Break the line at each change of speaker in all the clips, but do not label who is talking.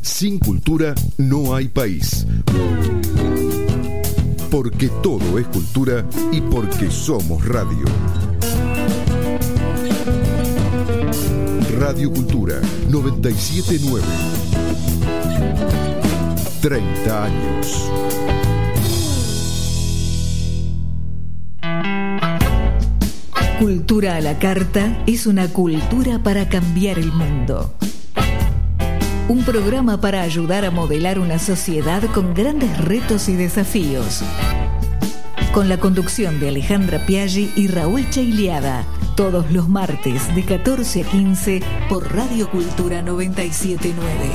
Sin cultura no hay país. Porque todo es cultura y porque somos radio. Radio Cultura 97.9. 30 años.
Cultura a la carta es una cultura para cambiar el mundo. Un programa para ayudar a modelar una sociedad con grandes retos y desafíos. Con la conducción de Alejandra Piaggi y Raúl Chailiada, todos los martes de 14 a 15 por Radio Cultura 97.9.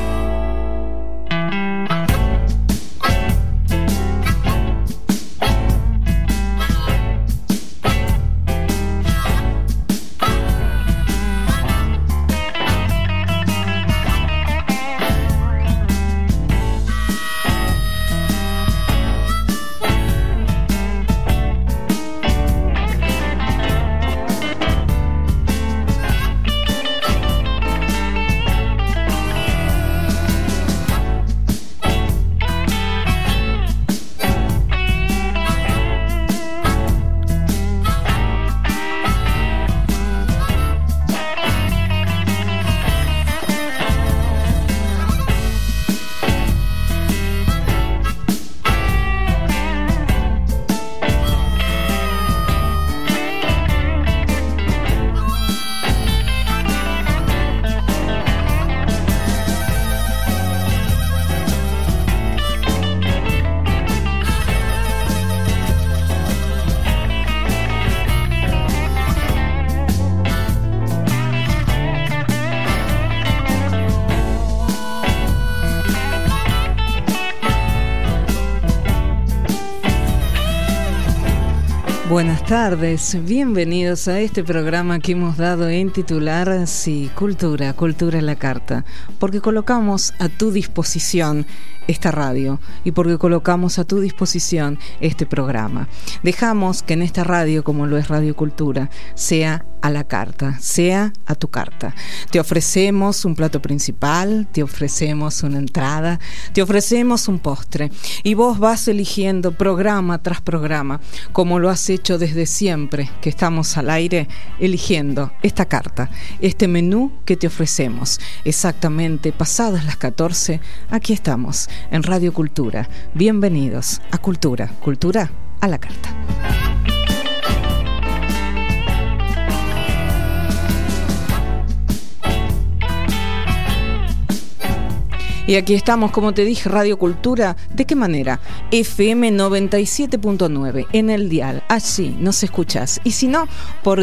Buenas tardes, bienvenidos a este programa que hemos dado en titular Sí, Cultura a la carta, porque colocamos a tu disposición esta radio y porque colocamos a tu disposición este programa. Dejamos que en esta radio, como lo es Radio Cultura, sea a la carta, sea a tu carta. Te ofrecemos un plato principal, te ofrecemos una entrada, te ofrecemos un postre y vos vas eligiendo programa tras programa, como lo has hecho desde siempre que estamos al aire, eligiendo esta carta, este menú que te ofrecemos. Exactamente pasadas las 14, aquí estamos en Radio Cultura. Bienvenidos a Cultura a la carta. Y aquí estamos, como te dije, Radio Cultura. ¿De qué manera? FM 97.9 en el dial. Allí nos escuchás. Y si no, por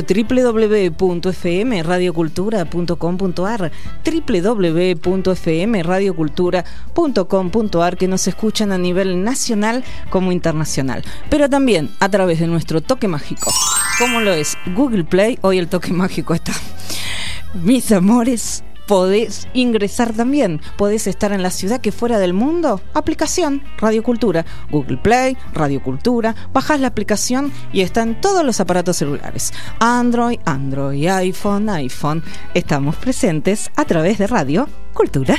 www.fmradiocultura.com.ar, www.fmradiocultura.com.ar, que nos escuchan a nivel nacional como internacional. Pero también a través de nuestro toque mágico, como lo es Google Play. Hoy el toque mágico está. Mis amores, podés ingresar también, podés estar en la ciudad que fuera del mundo. Aplicación Radio Cultura, Google Play, Radio Cultura, bajás la aplicación y está en todos los aparatos celulares, Android, iPhone. Estamos presentes a través de Radio Cultura.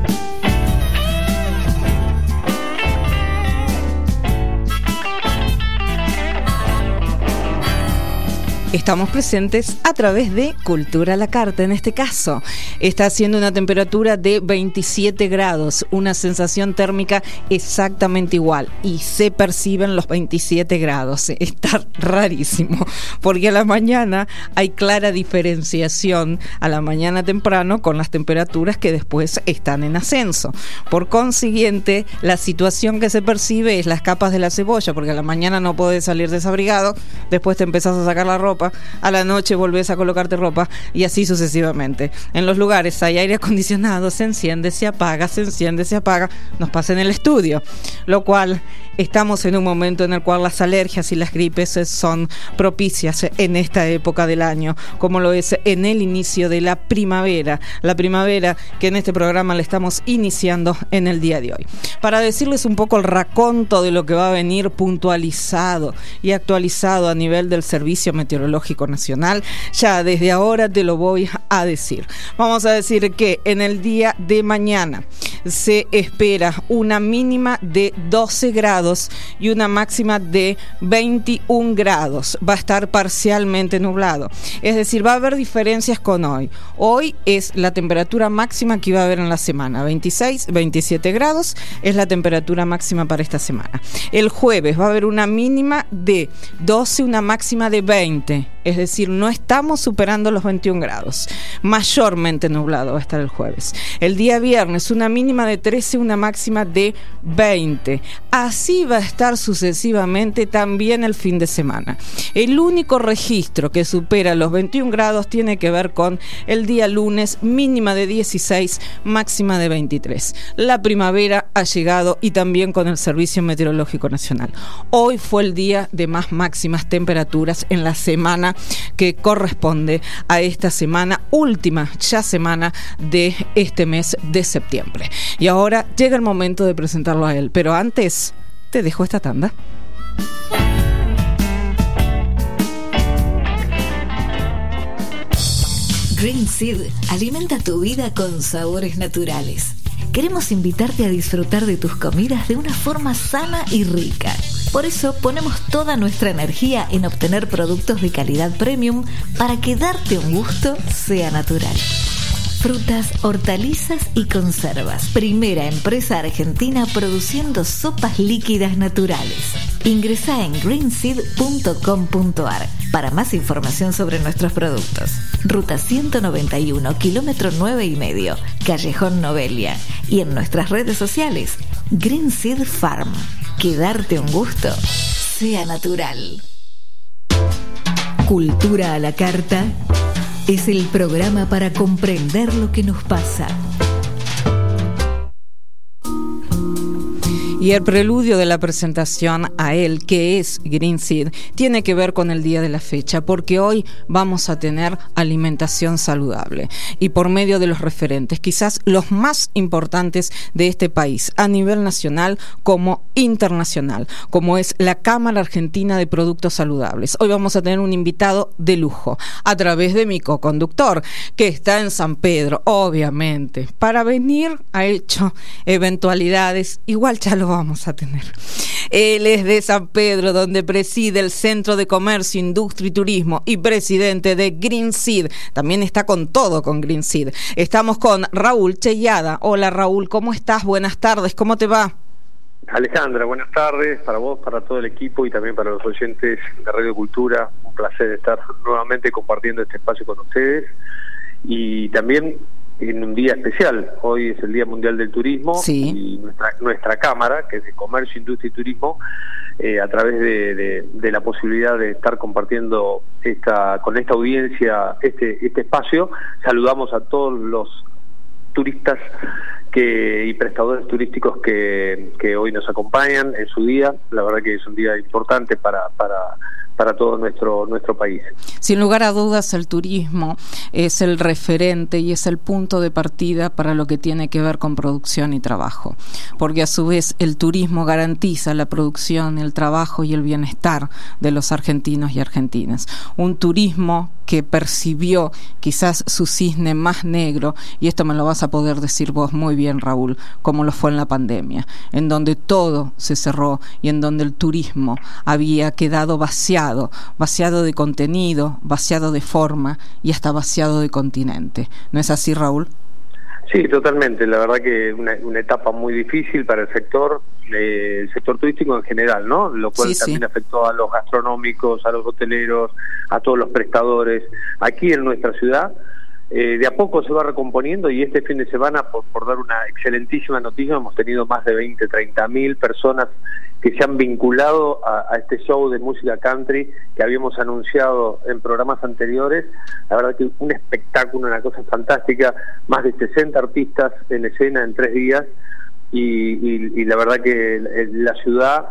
Estamos presentes a través de Cultura a la carta. En este caso, está haciendo una temperatura de 27 grados, una sensación térmica exactamente igual. Y se perciben los 27 grados. Está rarísimo, porque a la mañana hay clara diferenciación a la mañana temprano con las temperaturas que después están en ascenso. Por consiguiente, la situación que se percibe es las capas de la cebolla, porque a la mañana no podés salir desabrigado, después te empezás a sacar la ropa, a la noche volvés a colocarte ropa y así sucesivamente. En los lugares hay aire acondicionado, se enciende, se apaga, se enciende, se apaga. Nos pasa en el estudio, lo cual estamos en un momento en el cual las alergias y las gripes son propicias en esta época del año, como lo es en el inicio de la primavera que en este programa le estamos iniciando en el día de hoy, para decirles un poco el raconto de lo que va a venir puntualizado y actualizado a nivel del Servicio Meteorológico Nacional. Ya desde ahora te lo voy a decir. Vamos a decir que en el día de mañana se espera una mínima de 12 grados y una máxima de 21 grados. Va a estar parcialmente nublado. Es decir, va a haber diferencias con hoy. Hoy es la temperatura máxima que iba a haber en la semana. 26, 27 grados es la temperatura máxima para esta semana. El jueves va a haber una mínima de 12, una máxima de 20. Es decir, no estamos superando los 21 grados. Mayormente nublado va a estar el jueves. El día viernes, una mínima de 13, una máxima de 20. Así va a estar sucesivamente también el fin de semana. El único registro que supera los 21 grados tiene que ver con el día lunes, mínima de 16, máxima de 23. La primavera ha llegado y también con el Servicio Meteorológico Nacional. Hoy fue el día de más máximas temperaturas en la semana que corresponde a esta semana, última ya semana de este mes de septiembre. Y ahora llega el momento de presentarlo a él, pero antes te dejo esta tanda.
Green Seed alimenta tu vida con sabores naturales. Queremos invitarte a disfrutar de tus comidas de una forma sana y rica. Por eso ponemos toda nuestra energía en obtener productos de calidad premium para que darte un gusto sea natural. Frutas, hortalizas y conservas. Primera empresa argentina produciendo sopas líquidas naturales. Ingresá en greenseed.com.ar para más información sobre nuestros productos. Ruta 191, kilómetro 9,5, Callejón Novelia. Y en nuestras redes sociales, Greenseed Farm. Que darte un gusto sea natural. Cultura a la carta es el programa para comprender lo que nos pasa.
Y el preludio de la presentación a él, que es Green Seed, tiene que ver con el día de la fecha, porque hoy vamos a tener alimentación saludable. Y por medio de los referentes, quizás los más importantes de este país, a nivel nacional como internacional, como es la Cámara Argentina de Productos Saludables. Hoy vamos a tener un invitado de lujo, a través de mi coconductor, que está en San Pedro, obviamente. Para venir ha hecho eventualidades, igual ya lo vamos a tener. Él es de San Pedro, donde preside el Centro de Comercio, Industria y Turismo y presidente de Green Seed. También está con todo con Green Seed. Estamos con Raúl Cheyada. Hola Raúl, ¿cómo estás? Buenas tardes, ¿cómo te va?
Alejandra, buenas tardes para vos, para todo el equipo y también para los oyentes de Radio Cultura. Un placer estar nuevamente compartiendo este espacio con ustedes y también en un día especial. Hoy es el Día Mundial del Turismo. Sí. Y nuestra Cámara, que es de Comercio, Industria y Turismo, a través de la posibilidad de estar compartiendo con esta audiencia este espacio, saludamos a todos los turistas y prestadores turísticos que hoy nos acompañan en su día. La verdad que es un día importante para todo nuestro país.
Sin lugar a dudas, el turismo es el referente y es el punto de partida para lo que tiene que ver con producción y trabajo, porque a su vez el turismo garantiza la producción, el trabajo y el bienestar de los argentinos y argentinas. Un turismo que percibió quizás su cisne más negro, y esto me lo vas a poder decir vos muy bien, Raúl, como lo fue en la pandemia, en donde todo se cerró y en donde el turismo había quedado vaciado de contenido, vaciado de forma y hasta vaciado de continente. ¿No es así, Raúl?
Sí, totalmente. La verdad que una etapa muy difícil para el sector turístico en general, ¿no? Lo cual también afectó a los gastronómicos, a los hoteleros, a todos los prestadores. Aquí en nuestra ciudad, de a poco se va recomponiendo y este fin de semana, por dar una excelentísima noticia, hemos tenido más de 30.000 personas que se han vinculado a este show de música country que habíamos anunciado en programas anteriores. La verdad que un espectáculo, una cosa fantástica, más de 60 artistas en escena en 3 días y la verdad que la ciudad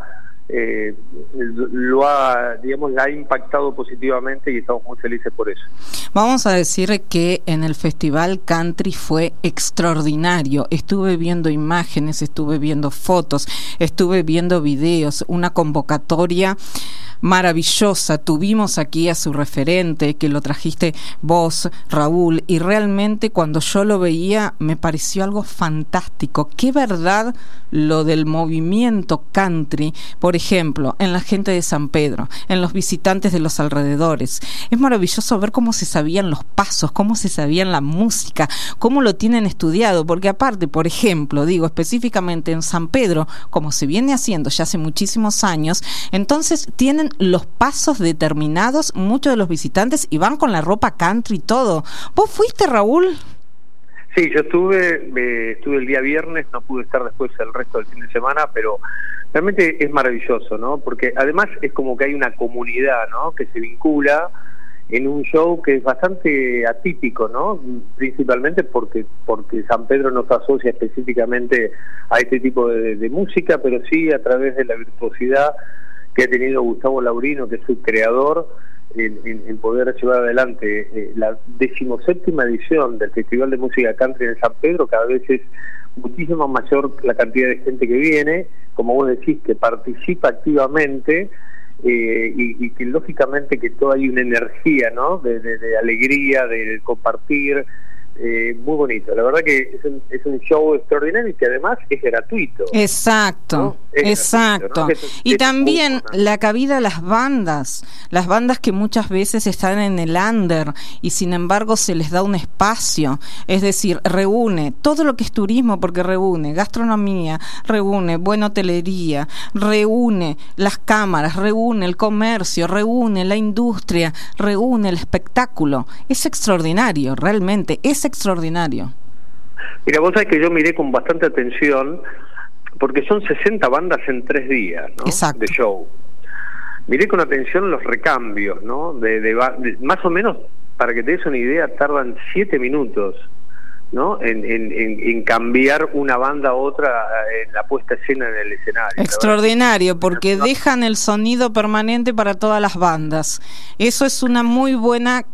la ha impactado positivamente y estamos muy felices por eso.
Vamos a decir que en el Festival Country fue extraordinario. Estuve viendo imágenes, estuve viendo fotos, estuve viendo videos, una convocatoria maravillosa. Tuvimos aquí a su referente, que lo trajiste vos, Raúl, y realmente cuando yo lo veía me pareció algo fantástico. Qué verdad lo del movimiento country, por ejemplo, en la gente de San Pedro, en los visitantes de los alrededores. Es maravilloso ver cómo se sabían los pasos, cómo se sabían la música, cómo lo tienen estudiado, porque aparte, por ejemplo, digo específicamente en San Pedro, como se viene haciendo ya hace muchísimos años, entonces tienen los pasos determinados muchos de los visitantes y van con la ropa country y todo. ¿Vos fuiste, Raúl?
Sí, yo estuve el día viernes, no pude estar después el resto del fin de semana, pero realmente es maravilloso, ¿no? Porque además es como que hay una comunidad, ¿no?, que se vincula en un show que es bastante atípico, ¿no? Principalmente porque San Pedro no se asocia específicamente a este tipo de música, pero sí a través de la virtuosidad que ha tenido Gustavo Laurino, que es su creador, en poder llevar adelante la 17ª edición del Festival de Música Country en San Pedro. Cada vez es muchísimo mayor la cantidad de gente que viene, como vos decís, que participa activamente, y que lógicamente que todo hay una energía, ¿no?, de alegría, de compartir. Muy bonito, la verdad que es un show extraordinario y que además es gratuito.
Exacto, ¿no? Exacto. Gratuito, ¿no? Y también la cabida a las bandas que muchas veces están en el under y sin embargo se les da un espacio, es decir, reúne todo lo que es turismo, porque reúne gastronomía, reúne buena hotelería, reúne las cámaras, reúne el comercio, reúne la industria, reúne el espectáculo. Es extraordinario, realmente, es extraordinario.
Mira, vos sabés que yo miré con bastante atención, porque son 60 bandas en 3 días, ¿no?, de show. Miré con atención los recambios, ¿no?, de más o menos, para que te des una idea, tardan 7 minutos, ¿no?, en cambiar una banda a otra en la puesta a escena en el escenario.
Extraordinario, porque dejan el sonido permanente para todas las bandas. Eso es una muy buena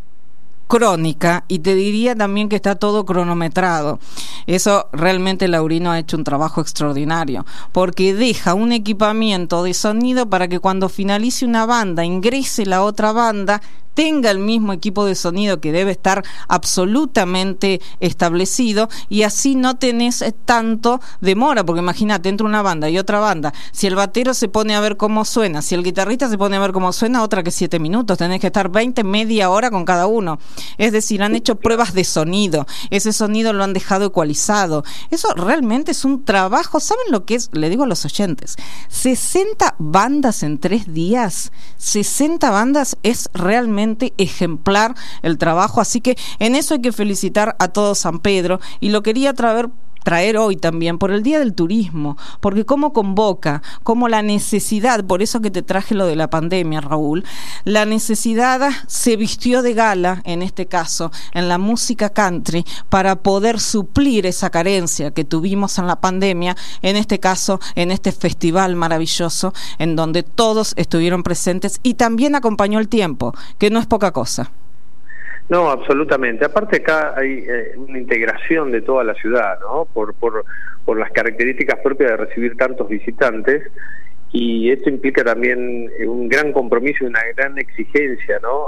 crónica, y te diría también que está todo cronometrado. Eso realmente Laurino ha hecho un trabajo extraordinario, porque deja un equipamiento de sonido para que cuando finalice una banda, ingrese la otra banda, tenga el mismo equipo de sonido que debe estar absolutamente establecido, y así no tenés tanto demora, porque imagínate, entra una banda y otra banda, si el batero se pone a ver cómo suena, si el guitarrista se pone a ver cómo suena, otra que 7 minutos, tenés que estar 20, media hora con cada uno. Es decir, han hecho pruebas de sonido, ese sonido lo han dejado ecualizado. Eso realmente es un trabajo. ¿Saben lo que es? Le digo a los oyentes, 60 bandas en 3 días, 60 bandas es realmente ejemplar el trabajo, así que en eso hay que felicitar a todo San Pedro, y lo quería traer hoy también por el Día del Turismo, porque cómo convoca, cómo la necesidad, por eso que te traje lo de la pandemia, Raúl, la necesidad se vistió de gala, en este caso, en la música country, para poder suplir esa carencia que tuvimos en la pandemia, en este caso, en este festival maravilloso, en donde todos estuvieron presentes, y también acompañó el tiempo, que no es poca cosa.
No, absolutamente. Aparte acá hay una integración de toda la ciudad, ¿no?, por las características propias de recibir tantos visitantes, y esto implica también un gran compromiso y una gran exigencia, ¿no?,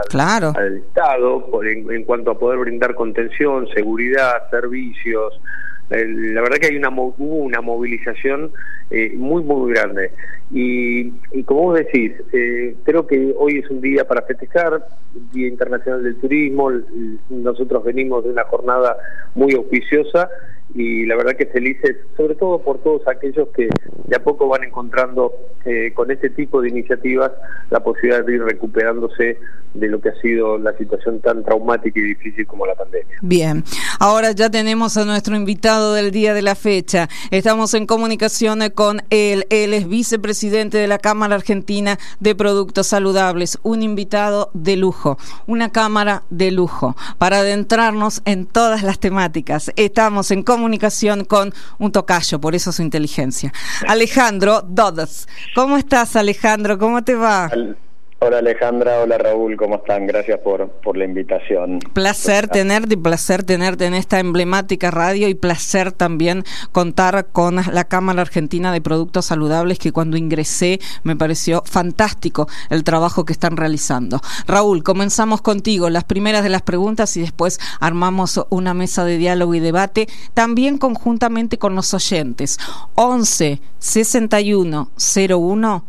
al Estado en cuanto a poder brindar contención, seguridad, servicios. La verdad que hubo una movilización muy, muy grande. Y como vos decís, creo que hoy es un día para festejar, Día Internacional del Turismo. Nosotros venimos de una jornada muy auspiciosa, y la verdad que felices, sobre todo por todos aquellos que de a poco van encontrando con este tipo de iniciativas la posibilidad de ir recuperándose de lo que ha sido la situación tan traumática y difícil como la pandemia.
Bien, ahora ya tenemos a nuestro invitado del día de la fecha. Estamos en comunicación con él. Él es vicepresidente de la Cámara Argentina de Productos Saludables, un invitado de lujo, una cámara de lujo, para adentrarnos en todas las temáticas. Estamos en comunicación con un tocayo, por eso su inteligencia. Alejandro Dodos. ¿Cómo estás, Alejandro? ¿Cómo te va?
Hola Alejandra, hola Raúl, ¿cómo están? Gracias por la invitación.
Placer tenerte en esta emblemática radio y placer también contar con la Cámara Argentina de Productos Saludables, que cuando ingresé me pareció fantástico el trabajo que están realizando. Raúl, comenzamos contigo, las primeras de las preguntas y después armamos una mesa de diálogo y debate, también conjuntamente con los oyentes. 11 61 01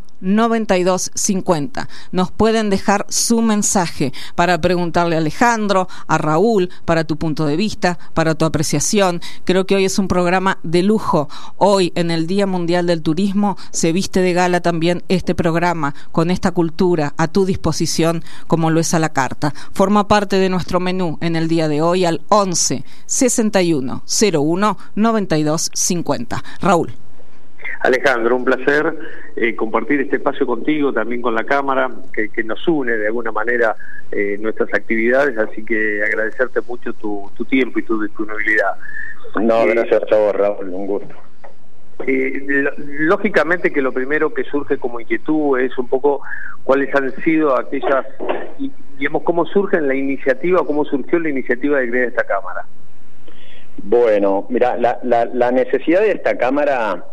9250. Nos pueden dejar su mensaje para preguntarle a Alejandro, a Raúl, para tu punto de vista, para tu apreciación. Creo que hoy es un programa de lujo. Hoy, en el Día Mundial del Turismo, se viste de gala también este programa, con esta cultura a tu disposición, como lo es a la carta. Forma parte de nuestro menú en el día de hoy al 11 61 01 9250. Raúl.
Alejandro, un placer compartir este espacio contigo, también con la Cámara, que nos une de alguna manera nuestras actividades, así que agradecerte mucho tu tiempo y tu disponibilidad.
No, gracias a vos, Raúl, un gusto.
Lógicamente que lo primero que surge como inquietud es un poco cuáles han sido aquellas, y digamos, cómo surgió la iniciativa de crear esta Cámara.
Bueno, mira, la necesidad de esta Cámara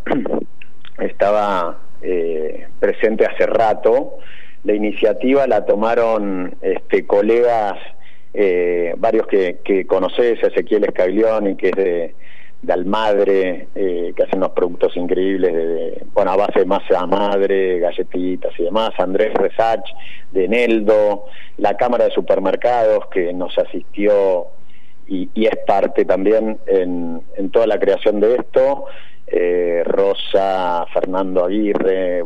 estaba presente hace rato. La iniciativa la tomaron colegas, varios que conocés, Ezequiel Escaglioni, que es de Almadre, que hacen unos productos increíbles, a base de masa madre, galletitas y demás, Andrés Resach, de Neldo, la Cámara de Supermercados, que nos asistió y es parte también en toda la creación de esto, Rosa, Fernando Aguirre,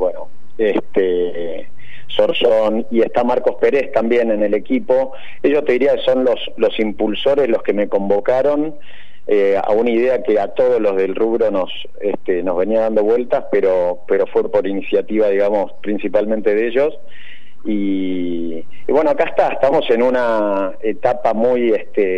Sorsón, y está Marcos Pérez también en el equipo. Ellos te diría que son los impulsores, los que me convocaron a una idea que a todos los del rubro nos venía dando vueltas, pero fue por iniciativa, digamos, principalmente de ellos. Y bueno, acá estamos en una etapa muy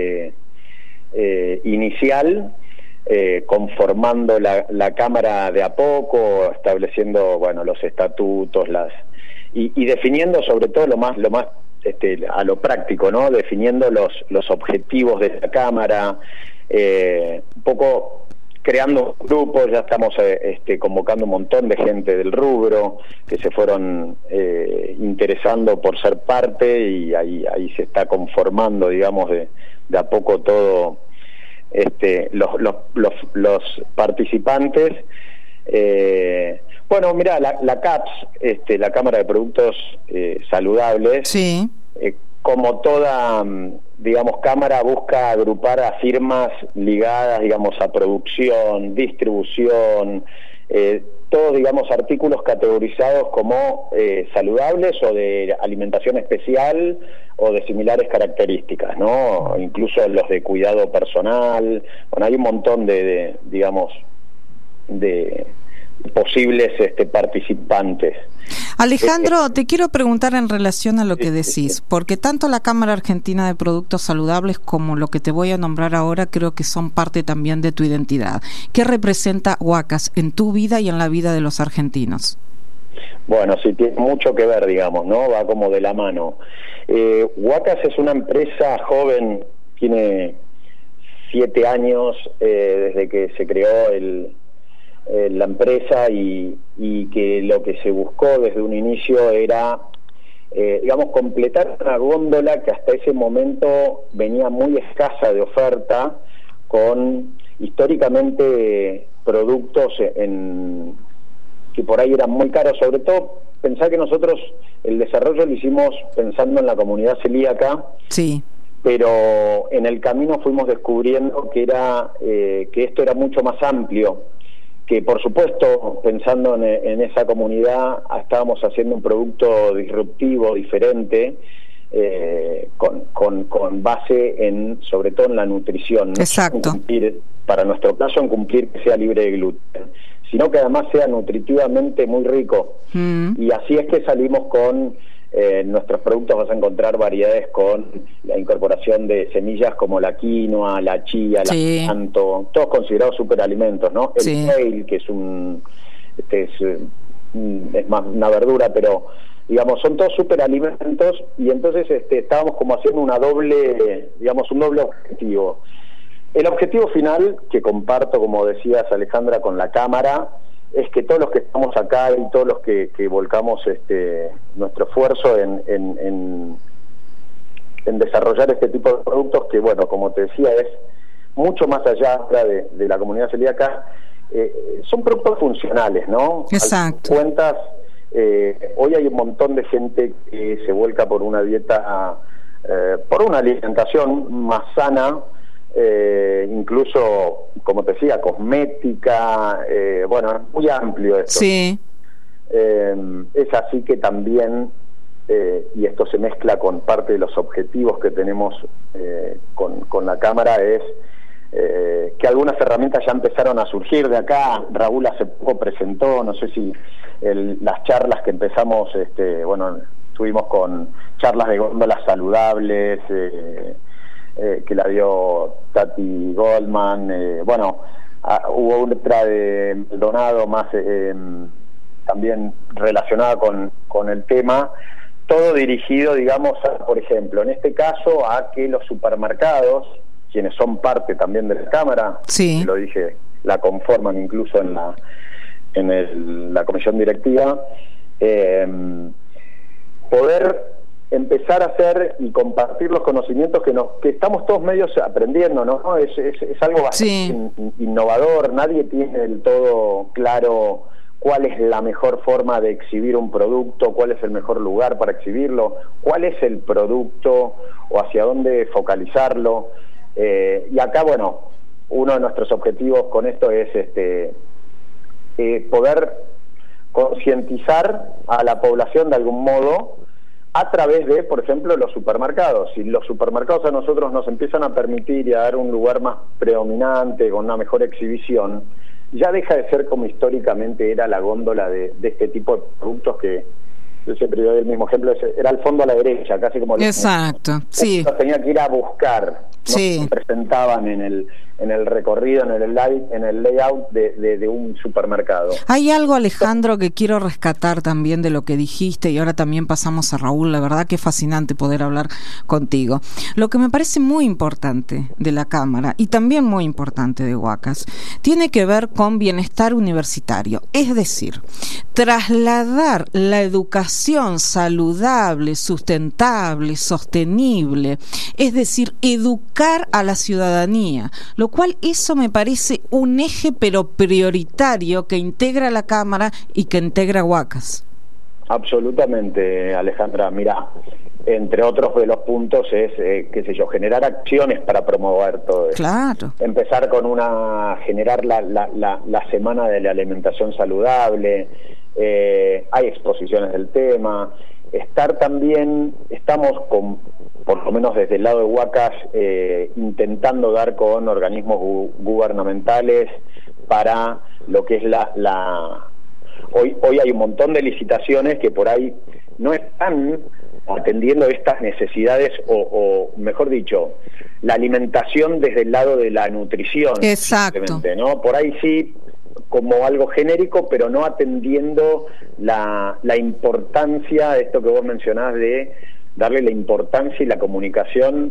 inicial, conformando la Cámara de a poco, estableciendo los estatutos, y definiendo sobre todo lo más a lo práctico, ¿no? Definiendo los objetivos de la Cámara, un poco creando grupos. Ya estamos convocando un montón de gente del rubro que se fueron interesando por ser parte, y ahí se está conformando, digamos, de a poco todo los participantes. Mira, la CAPS, la Cámara de Productos Saludables,
sí,
como toda, digamos, cámara, busca agrupar a firmas ligadas, digamos, a producción, distribución, todos, digamos, artículos categorizados como saludables o de alimentación especial o de similares características, ¿no? Incluso los de cuidado personal. Hay un montón de posibles participantes.
Alejandro, te quiero preguntar en relación a lo que decís, porque tanto la Cámara Argentina de Productos Saludables como lo que te voy a nombrar ahora creo que son parte también de tu identidad. ¿Qué representa Huacas en tu vida y en la vida de los argentinos?
Bueno, sí, tiene mucho que ver, digamos, ¿no? Va como de la mano. Huacas es una empresa joven, tiene 7 años desde que se creó la empresa, y que lo que se buscó desde un inicio era, completar una góndola que hasta ese momento venía muy escasa de oferta, con históricamente productos que por ahí eran muy caros. Sobre todo, pensar que nosotros el desarrollo lo hicimos pensando en la comunidad celíaca.
Sí.
Pero en el camino fuimos descubriendo que esto era mucho más amplio, que por supuesto, pensando en esa comunidad, estábamos haciendo un producto disruptivo, diferente, con base en, sobre todo en la nutrición, ¿no?
Exacto.
Para nuestro caso, en cumplir que sea libre de gluten, sino que además sea nutritivamente muy rico. Y así es que salimos con nuestros productos. Vas a encontrar variedades con la incorporación de semillas como la quinoa, la chía, la amaranto, todos considerados superalimentos, ¿no? El kale, que es más una verdura, pero digamos son todos superalimentos, y entonces estábamos como haciendo un doble objetivo. El objetivo final, que comparto, como decías, Alejandra, con la Cámara, es que todos los que estamos acá y todos los que volcamos nuestro esfuerzo en desarrollar este tipo de productos, que bueno, como te decía, es mucho más allá de la comunidad celíaca, son productos funcionales, ¿no?
Exacto.
Al cuentas, hoy hay un montón de gente que se vuelca por una dieta, por una alimentación más sana, incluso, como te decía, cosmética, bueno, es muy amplio esto.
Sí.
Es así que también, y esto se mezcla con parte de los objetivos que tenemos con la Cámara, es que algunas herramientas ya empezaron a surgir de acá. Raúl hace poco presentó, no sé si las charlas que empezamos, bueno, estuvimos con charlas de góndolas saludables, que la dio Tati Goldman, bueno, hubo otra de Maldonado más también relacionada con el tema, todo dirigido, digamos, por ejemplo, en este caso, a que los supermercados, quienes son parte también de la Cámara,
sí,
lo dije, la conforman incluso en la comisión directiva, poder empezar a hacer y compartir los conocimientos que estamos todos medios aprendiendo, ¿no? Es algo bastante innovador. Nadie tiene del todo claro cuál es la mejor forma de exhibir un producto, cuál es el mejor lugar para exhibirlo, cuál es el producto o hacia dónde focalizarlo. Y acá, bueno, uno de nuestros objetivos con esto es poder concientizar a la población de algún modo a través de, por ejemplo, los supermercados. Si los supermercados a nosotros nos empiezan a permitir y a dar un lugar más predominante, con una mejor exhibición, ya deja de ser como históricamente era la góndola de este tipo de productos que yo siempre doy el mismo ejemplo, era al fondo a la derecha, casi como...
Exacto, sí.
Tenía que ir a buscar, no se presentaban en el recorrido, en el layout de un supermercado.
Hay algo, Alejandro, que quiero rescatar también de lo que dijiste, y ahora también pasamos a Raúl. La verdad que es fascinante poder hablar contigo. Lo que me parece muy importante de la Cámara, y también muy importante de Huacas, tiene que ver con bienestar universitario, es decir, trasladar la educación saludable, sustentable, sostenible, es decir, educar a la ciudadanía, lo cual eso me parece un eje pero prioritario que integra la Cámara y que integra Huacas.
Absolutamente, Alejandra. Mira, entre otros de los puntos es, qué sé yo, generar acciones para promover todo eso. Claro. Empezar con generar la semana de la alimentación saludable. Hay exposiciones del tema. Estamos por lo menos desde el lado de Huacas, intentando dar con organismos gubernamentales para lo que es hoy hay un montón de licitaciones que por ahí no están atendiendo estas necesidades, o mejor dicho, la alimentación desde el lado de la nutrición.
Exacto.
¿No? Por ahí sí, como algo genérico, pero no atendiendo la importancia de esto que vos mencionás, de darle la importancia y la comunicación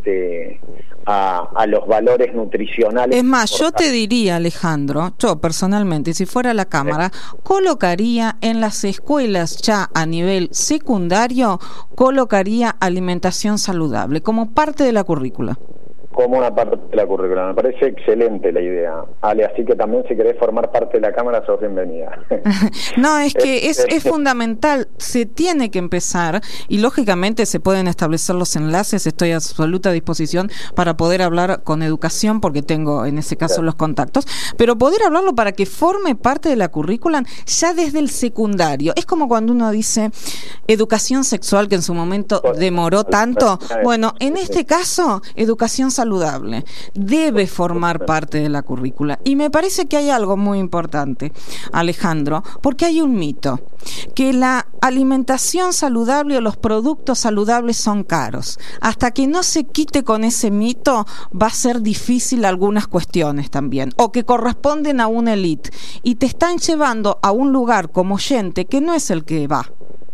a los valores nutricionales.
Es más, yo te diría, Alejandro, yo personalmente, si fuera la Cámara, colocaría en las escuelas ya a nivel secundario, colocaría alimentación saludable como parte de la currícula.
como una parte de la currícula. Me parece excelente la idea, Ale, así que también si querés formar parte de la Cámara, sos bienvenida.
No, es que es fundamental, se tiene que empezar, y lógicamente se pueden establecer los enlaces, estoy a absoluta disposición para poder hablar con educación, porque tengo en ese caso los contactos, pero poder hablarlo para que forme parte de la currícula ya desde el secundario. Es como cuando uno dice educación sexual, que en su momento demoró tanto. Bueno, en este caso, educación saludable debe formar parte de la currícula. Y me parece que hay algo muy importante, Alejandro, porque hay un mito, que la alimentación saludable o los productos saludables son caros. Hasta que no se quite con ese mito, va a ser difícil algunas cuestiones también, o que corresponden a una élite, y te están llevando a un lugar como oyente que no es el que va.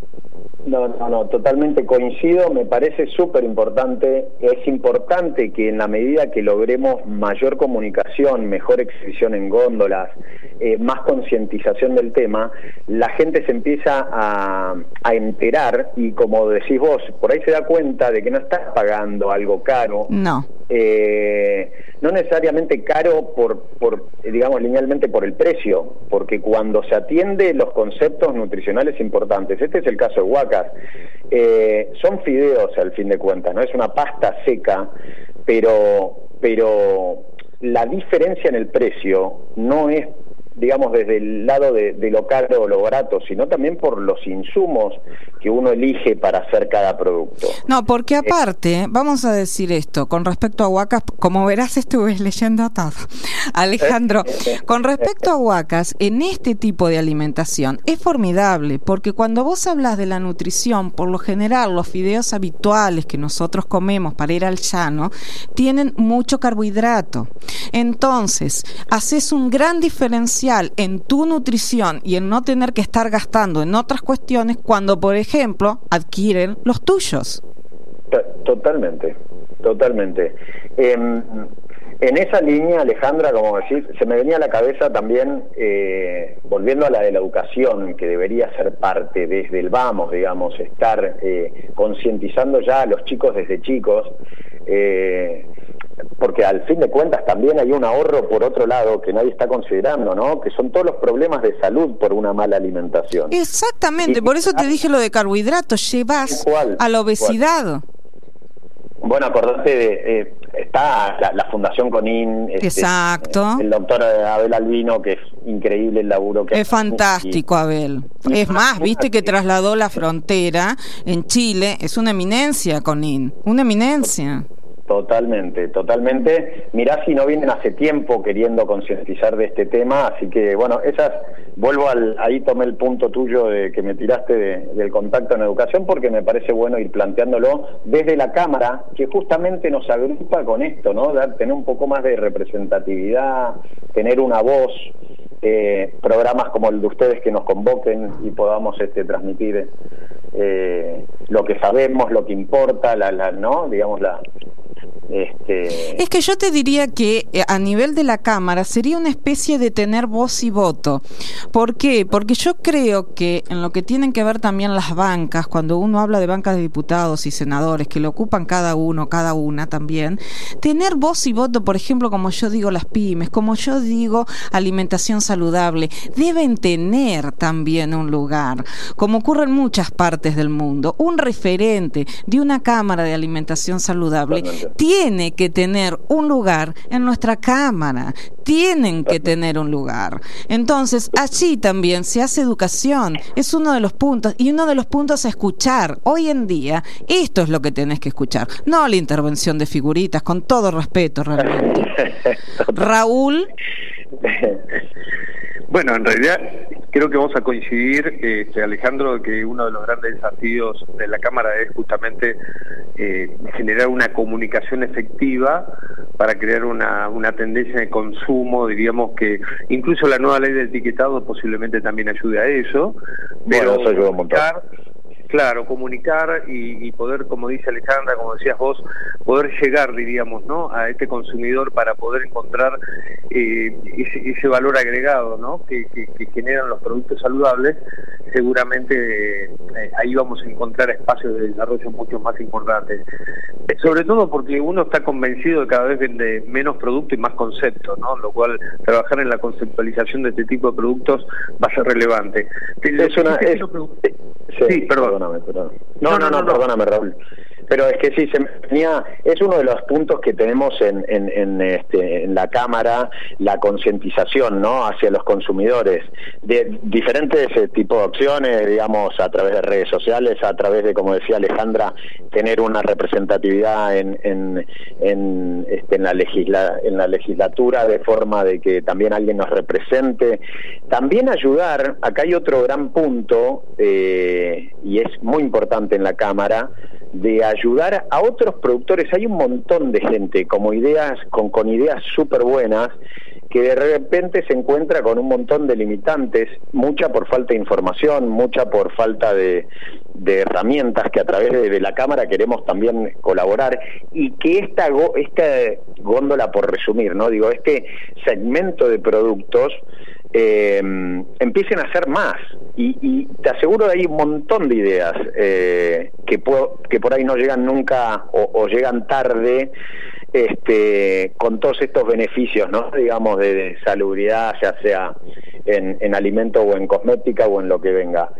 No, totalmente coincido, me parece súper importante. Es importante que en la medida que logremos mayor comunicación, mejor exhibición en góndolas, más concientización del tema, la gente se empieza a enterar, y como decís vos, por ahí se da cuenta de que no estás pagando algo caro.
No.
No necesariamente caro por digamos linealmente por el precio, porque cuando se atiende los conceptos nutricionales importantes, este es el caso de Huacas, son fideos al fin de cuentas, no es una pasta seca, pero la diferencia en el precio no es, digamos, desde el lado de lo caro o lo barato, sino también por los insumos que uno elige para hacer cada producto.
No, porque aparte, vamos a decir esto, con respecto a Huacas, como verás, estuve leyendo todo. Alejandro, con respecto a Huacas, en este tipo de alimentación, es formidable, porque cuando vos hablas de la nutrición, por lo general, los fideos habituales que nosotros comemos para ir al llano, tienen mucho carbohidrato. Entonces, haces un gran diferencial en tu nutrición y en no tener que estar gastando en otras cuestiones cuando, por ejemplo, adquieren los tuyos.
Totalmente. En esa línea, Alejandra, como decís, se me venía a la cabeza también, volviendo a la de la educación, que debería ser parte desde el vamos, digamos, estar concientizando ya a los chicos desde chicos, porque al fin de cuentas también hay un ahorro por otro lado que nadie está considerando, ¿no? Que son todos los problemas de salud por una mala alimentación.
Exactamente, por eso te dije lo de carbohidratos, llevas a la obesidad.
Bueno, acordate de está la Fundación CONIN,
exacto,
el doctor Abel Albino, que es increíble el laburo que
es fantástico, Abel. Es más, viste que trasladó la frontera en Chile, es una eminencia CONIN, una eminencia. Totalmente. Mirá si no vienen hace tiempo queriendo concientizar de este tema, así que bueno, ahí tomé el punto tuyo de que me tiraste del contacto en educación, porque me parece bueno ir planteándolo desde la Cámara, que justamente nos agrupa con esto, ¿no? Tener un poco más de representatividad, tener una voz, programas como el de ustedes que nos convoquen y podamos transmitir lo que sabemos, lo que importa, ¿no? Digamos Es que yo te diría que a nivel de la Cámara sería una especie de tener voz y voto. ¿Por qué? Porque yo creo que en lo que tienen que ver también las bancas, cuando uno habla de bancas de diputados y senadores, que lo ocupan cada uno, cada una también, tener voz y voto, por ejemplo, como yo digo las pymes, como yo digo alimentación saludable, deben tener también un lugar, como ocurre en muchas partes del mundo, un referente de una Cámara de Alimentación Saludable. Tiene que tener un lugar en nuestra Cámara, tienen que tener un lugar. Entonces, allí también se hace educación, es uno de los puntos, y uno de los puntos a escuchar. Hoy en día, esto es lo que tenés que escuchar, no la intervención de figuritas, con todo respeto realmente. Raúl.
Bueno, en realidad creo que vamos a coincidir, Alejandro, que uno de los grandes desafíos de la Cámara es justamente generar una comunicación efectiva para crear una tendencia de consumo, diríamos que incluso la nueva ley de etiquetado posiblemente también ayude a eso, pero
bueno, eso ayuda un montón.
Claro, comunicar y poder, como dice Alejandra, como decías vos, poder llegar, diríamos, ¿no?, a este consumidor para poder encontrar ese valor agregado, ¿no?, que generan los productos saludables. Seguramente ahí vamos a encontrar espacios de desarrollo mucho más importantes. Sobre todo porque uno está convencido de cada vez vende menos producto y más concepto, ¿no?, lo cual trabajar en la conceptualización de este tipo de productos va a ser relevante. Sí, perdón.
Perdóname. No, perdóname, Raúl. Pero es que sí, es uno de los puntos que tenemos en la Cámara, la concientización, ¿no?, hacia los consumidores, de diferentes tipos de opciones, digamos, a través de redes sociales, a través de, como decía Alejandra, tener una representatividad en la legislatura, de forma de que también alguien nos represente. También ayudar, acá hay otro gran punto, y es muy importante en la Cámara, de ayudar a otros productores. Hay un montón de gente con ideas súper buenas, que de repente se encuentra con un montón de limitantes, mucha por falta de información, mucha por falta de herramientas, que a través de la Cámara queremos también colaborar, y que esta góndola, por resumir, ¿no?, digo, este segmento de productos empiecen a hacer más, y te aseguro que hay un montón de ideas que por ahí no llegan nunca o llegan tarde, con todos estos beneficios, ¿no?, digamos, de salubridad, ya sea en alimento o en cosmética o en lo que venga.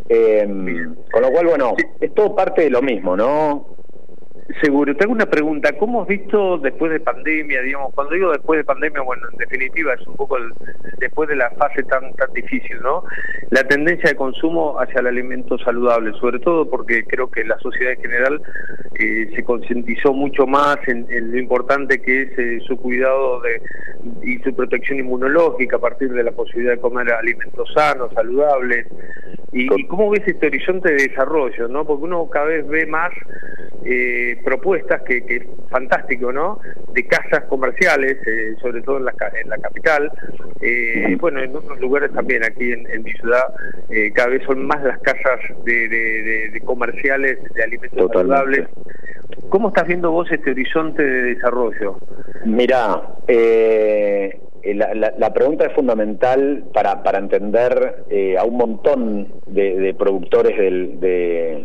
Con lo cual, bueno, es todo parte de lo mismo, ¿no?
Seguro. Te hago una pregunta. ¿Cómo has visto después de pandemia, digamos, cuando digo después de pandemia, bueno, en definitiva es un poco después de la fase tan difícil, ¿no?, la tendencia de consumo hacia el alimento saludable, sobre todo porque creo que la sociedad en general se concientizó mucho más en lo importante que es su cuidado y su protección inmunológica a partir de la posibilidad de comer alimentos sanos, saludables. ¿Y cómo ves este horizonte de desarrollo, no? Porque uno cada vez ve más propuestas que es fantástico, ¿no?, de casas comerciales, sobre todo en la capital, bueno, en otros lugares también, aquí en mi ciudad, cada vez son más las casas de comerciales de alimentos saludables. ¿Cómo estás viendo vos este horizonte de desarrollo?
Mirá, la pregunta es fundamental para entender a un montón de productores de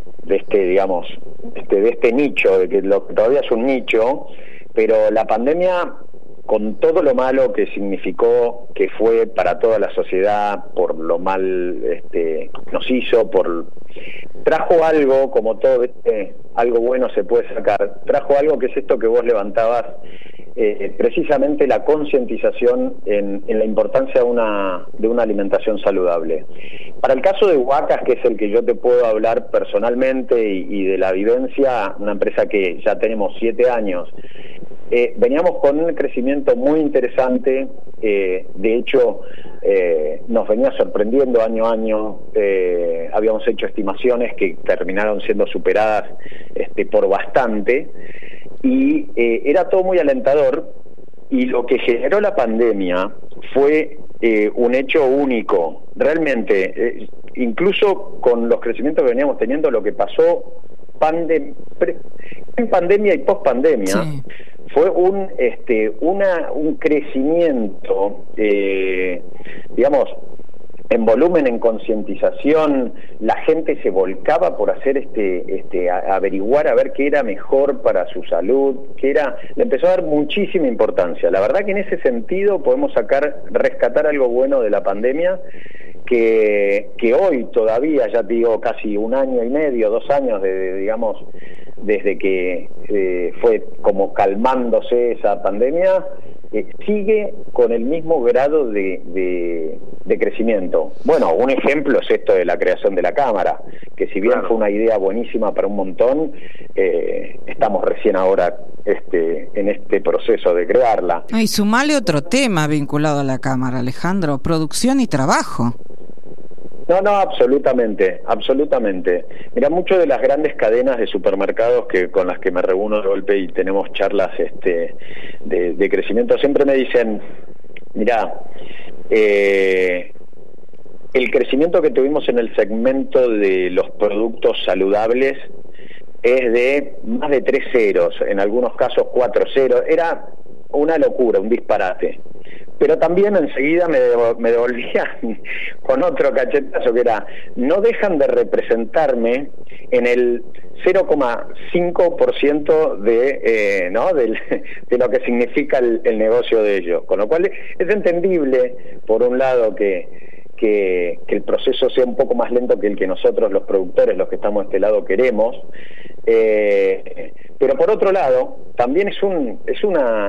este nicho, de que todavía es un nicho, pero la pandemia, con todo lo malo que significó, que fue para toda la sociedad, por lo mal nos hizo, trajo algo, como todo algo bueno se puede sacar, trajo algo que es esto que vos levantabas, precisamente la concientización en la importancia de una alimentación saludable. Para el caso de Huacas, que es el que yo te puedo hablar personalmente y de la vivencia, una empresa que ya tenemos 7 años, veníamos con un crecimiento muy interesante, de hecho nos venía sorprendiendo año a año, habíamos hecho estimaciones que terminaron siendo superadas por bastante, y era todo muy alentador, y lo que generó la pandemia fue un hecho único, realmente, incluso con los crecimientos que veníamos teniendo, lo que pasó en pandemia y post pandemia, sí, fue un crecimiento, digamos, en volumen, en concientización. La gente se volcaba por hacer averiguar a ver qué era mejor para su salud, le empezó a dar muchísima importancia. La verdad que en ese sentido podemos rescatar algo bueno de la pandemia, que hoy todavía, ya te digo, casi 1 año y medio, 2 años digamos, desde que fue como calmándose esa pandemia, sigue con el mismo grado de crecimiento. Bueno, un ejemplo es esto de la creación de la Cámara, que si bien fue una idea buenísima para un montón, estamos recién ahora en este proceso de crearla.
Y sumale otro tema vinculado a la Cámara, Alejandro: producción y trabajo.
No, absolutamente. Mira, muchas de las grandes cadenas de supermercados con las que me reúno de golpe y tenemos charlas de crecimiento, siempre me dicen, mira, el crecimiento que tuvimos en el segmento de los productos saludables es de más de 3 ceros, en algunos casos 4 ceros. Era una locura, un disparate. Pero también enseguida me devolvía con otro cachetazo, que era: no dejan de representarme en el 0,5% de lo que significa el negocio de ellos. Con lo cual es entendible, por un lado, que el proceso sea un poco más lento que el que nosotros, los productores, los que estamos de este lado, queremos. Pero por otro lado, también es una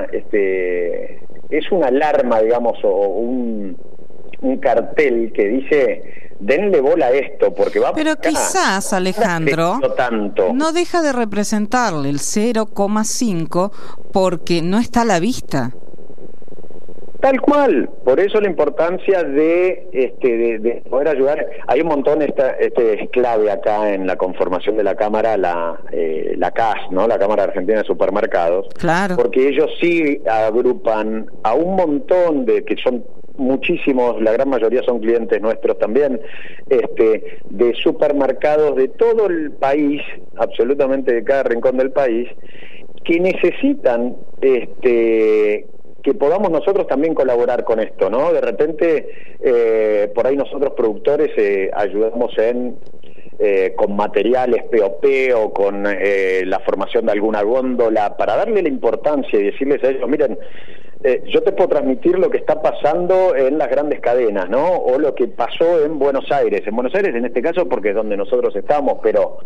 alarma, digamos, o un cartel que dice: denle bola a esto, porque va.
Pero quizás, Alejandro, no deja de representarle el 0,5 porque no está a la vista.
Tal cual, por eso la importancia de poder ayudar. Hay un montón, es clave acá en la conformación de la Cámara, la CAS, ¿no? La Cámara Argentina de Supermercados.
Claro.
Porque ellos sí agrupan a un montón que son muchísimos, la gran mayoría son clientes nuestros también, de supermercados de todo el país, absolutamente de cada rincón del país, que necesitan que podamos nosotros también colaborar con esto, ¿no? De repente, por ahí nosotros productores ayudamos con materiales POP o con la formación de alguna góndola, para darle la importancia y decirles a ellos: miren, yo te puedo transmitir lo que está pasando en las grandes cadenas, ¿no? O lo que pasó en Buenos Aires en este caso, porque es donde nosotros estamos, pero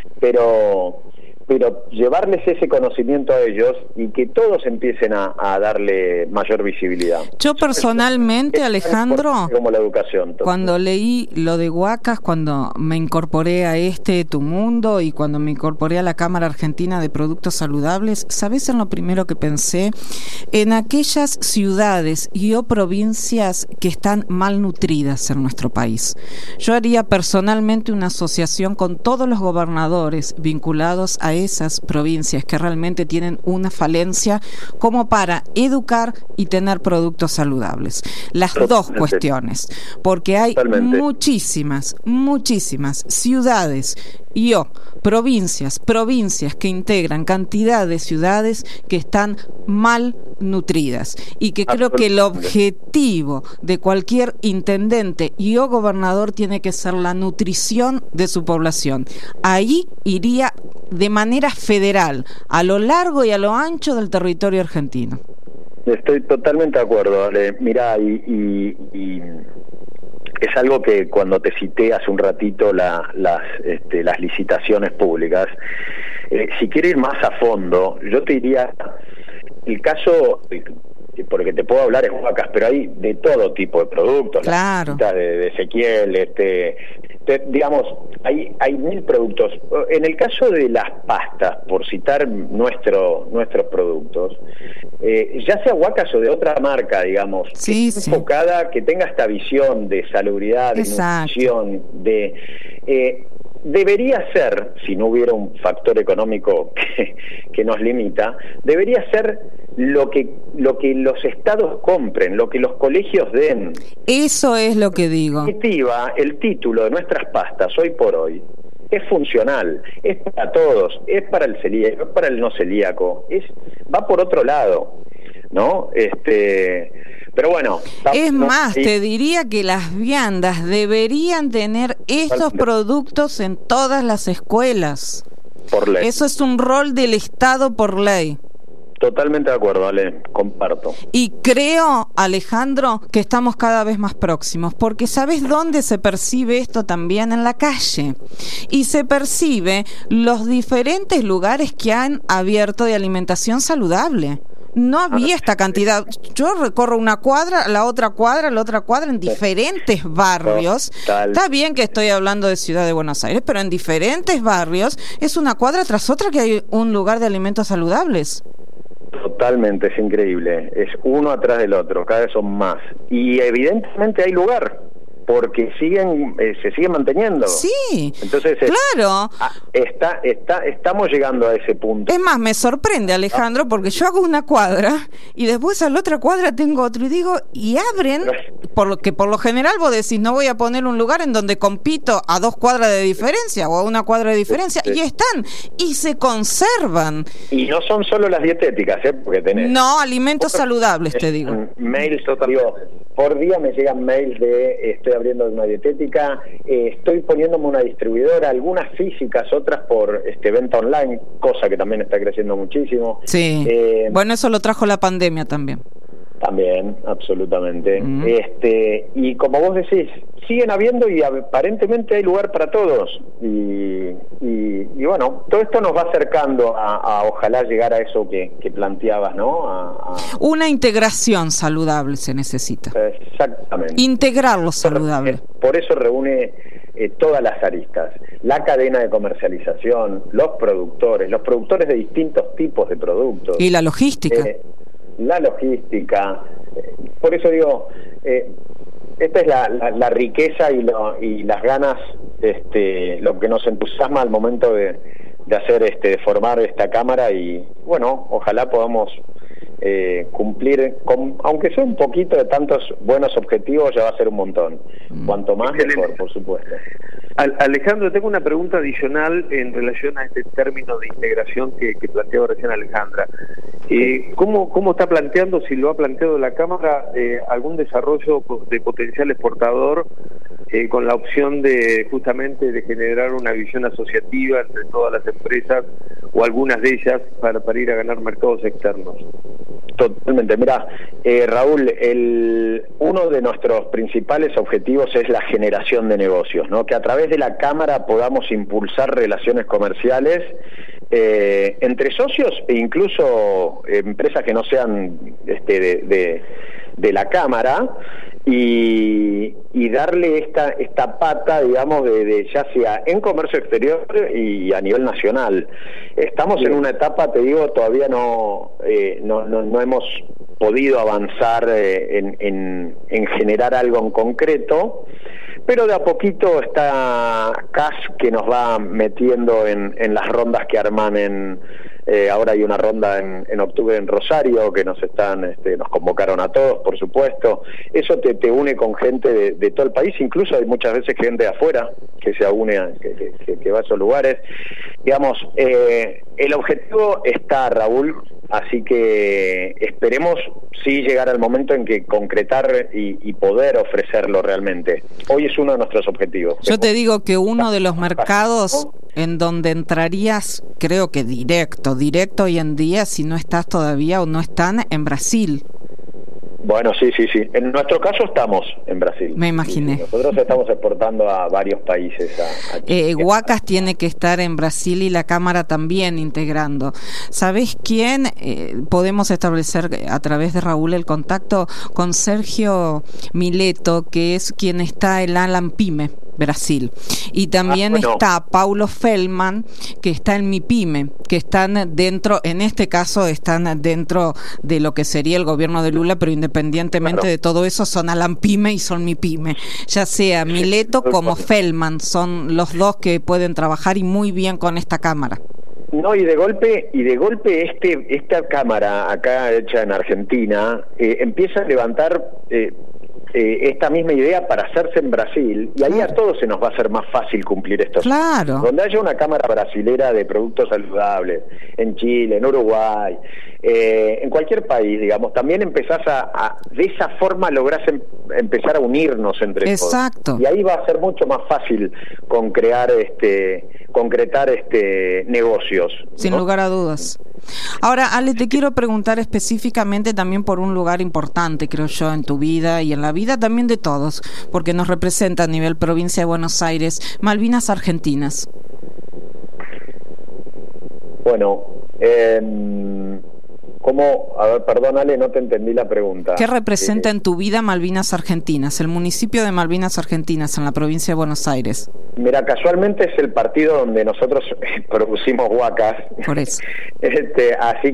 llevarles ese conocimiento a ellos y que todos empiecen a darle mayor visibilidad.
Yo personalmente, Alejandro,
como la educación,
cuando leí lo de Huacas, cuando me incorporé a Tu Mundo y cuando me incorporé a la Cámara Argentina de Productos Saludables, ¿sabés en lo primero que pensé? En aquellas ciudades o provincias que están malnutridas en nuestro país. Yo haría personalmente una asociación con todos los gobernadores vinculados a esas provincias que realmente tienen una falencia, como para educar y tener productos saludables. Las dos cuestiones, porque hay muchísimas ciudades provincias que integran cantidad de ciudades que están mal nutridas, y que creo que el objetivo de cualquier intendente o gobernador tiene que ser la nutrición de su población. Ahí iría de manera federal, a lo largo y a lo ancho del territorio argentino.
Estoy totalmente de acuerdo, Ale. Mirá, y es algo que cuando te cité hace un ratito las licitaciones públicas, si quiero ir más a fondo, yo te diría, el caso, porque te puedo hablar en Huacas, pero hay de todo tipo de productos,
claro,
de Ezequiel, digamos, hay 1000 productos. En el caso de las pastas, por citar nuestros productos, ya sea Huacas o de otra marca, digamos,
sí,
enfocada, que tenga esta visión de salubridad, de nutrición, debería ser, si no hubiera un factor económico que nos limita, debería ser lo que los estados compren, lo que los colegios den.
Eso es lo que digo.
En definitiva, el título de nuestras pastas hoy por hoy es funcional, es para todos, es para el celíaco, es para el no celíaco, va por otro lado, ¿no? Pero bueno,
es más, te diría que las viandas deberían tener estos productos en todas las escuelas.
Por ley.
Eso es un rol del Estado por ley.
Totalmente de acuerdo, Ale, comparto.
Y creo, Alejandro, que estamos cada vez más próximos, porque ¿sabes dónde se percibe esto también? En la calle. Y se percibe los diferentes lugares que han abierto de alimentación saludable. No había esta cantidad. Yo recorro una cuadra, la otra cuadra en diferentes barrios. Está bien que estoy hablando de Ciudad de Buenos Aires, pero en diferentes barrios es una cuadra tras otra que hay un lugar de alimentos saludables.
Totalmente, es increíble. Es uno atrás del otro, cada vez son más. Y evidentemente hay lugar. porque se siguen manteniendo.
Sí,
entonces
claro.
Estamos llegando a ese punto.
Es más, me sorprende, Alejandro, porque yo hago una cuadra y después a la otra cuadra tengo otro y digo, y abren, por lo general vos decís, no voy a poner un lugar en donde compito a 2 cuadras de diferencia o a 1 cuadra de diferencia, y están, y se conservan.
Y no son solo las dietéticas, porque tenés...
No, alimentos saludables, te digo.
Mails, por día me llegan mails de estoy abriendo una dietética, estoy poniéndome una distribuidora, algunas físicas, otras por venta online, cosa que también está creciendo muchísimo.
Sí, bueno, eso lo trajo la pandemia también.
También, absolutamente. Y como vos decís, siguen habiendo y aparentemente hay lugar para todos. Y bueno, todo esto nos va acercando a ojalá llegar a eso que planteabas, ¿no?
Una integración saludable se necesita.
Exactamente.
Integrar lo saludable.
Por eso reúne todas las aristas. La cadena de comercialización, los productores de distintos tipos de productos.
Y la logística.
La logística, por eso digo, esta es la riqueza y las ganas, lo que nos entusiasma al momento de hacer, de formar esta cámara, y bueno, ojalá podamos cumplir, aunque sea un poquito de tantos buenos objetivos, ya va a ser un montón. Cuanto más, mejor, por supuesto.
Alejandro, tengo una pregunta adicional en relación a este término de integración que planteaba recién Alejandra. ¿Cómo está planteando, si lo ha planteado la Cámara, algún desarrollo de potencial exportador con la opción de justamente de generar una visión asociativa entre todas las empresas o algunas de ellas para ir a ganar mercados externos?
Totalmente. Mirá, Raúl, uno de nuestros principales objetivos es la generación de negocios, ¿no? Que a través de la Cámara podamos impulsar relaciones comerciales entre socios e incluso empresas que no sean de la Cámara, y darle esta pata, digamos, de ya sea en comercio exterior y a nivel nacional. Estamos en una etapa, te digo, todavía no hemos podido avanzar en generar algo en concreto, pero de a poquito está CAS, que nos va metiendo en las rondas que arman ahora hay una ronda en octubre en Rosario, que nos convocaron a todos, por supuesto. Eso te une con gente de todo el país, incluso hay muchas veces gente de afuera que se une, que va a esos lugares. Digamos, el objetivo está, Raúl, así que esperemos sí llegar al momento en que concretar y poder ofrecerlo realmente. Hoy es uno de nuestros objetivos.
Yo te digo que uno de los mercados en donde entrarías, creo que directo hoy en día, si no estás todavía o no están, en Brasil.
Bueno, sí. En nuestro caso estamos en Brasil.
Me imaginé.
Sí, nosotros estamos exportando a varios países.
Huacas tiene que estar en Brasil y la Cámara también integrando. ¿Sabés quién? Podemos establecer a través de Raúl el contacto con Sergio Mileto, que es quien está en Alan Pyme, Brasil. Y también está Paulo Feldman, que está en MIPYME, que están dentro, en este caso están dentro de lo que sería el gobierno de Lula, pero independientemente de todo eso son Alan Pyme y son MIPYME. Ya sea Mileto como Feldman, son los dos que pueden trabajar y muy bien con esta Cámara.
No, y de golpe esta Cámara acá hecha en Argentina empieza a levantar esta misma idea para hacerse en Brasil, y ahí a todos se nos va a hacer más fácil cumplir estos.
Claro.
Donde haya una cámara brasilera de productos saludables, en Chile, en Uruguay, en cualquier país, digamos, también empezás de esa forma lográs empezar a unirnos entre todos.
Exacto.
Y ahí va a ser mucho más fácil concretar negocios.
Sin lugar a dudas. Ahora, Ale, te quiero preguntar específicamente también por un lugar importante, creo yo, en tu vida y en la vida también de todos, porque nos representa a nivel provincia de Buenos Aires, Malvinas Argentinas.
Bueno, ¿cómo? A ver, perdón, Ale, no te entendí la pregunta.
¿Qué representa en tu vida Malvinas Argentinas, el municipio de Malvinas Argentinas en la provincia de Buenos Aires?
Mira, casualmente es el partido donde nosotros producimos Huacas.
Por eso.
Así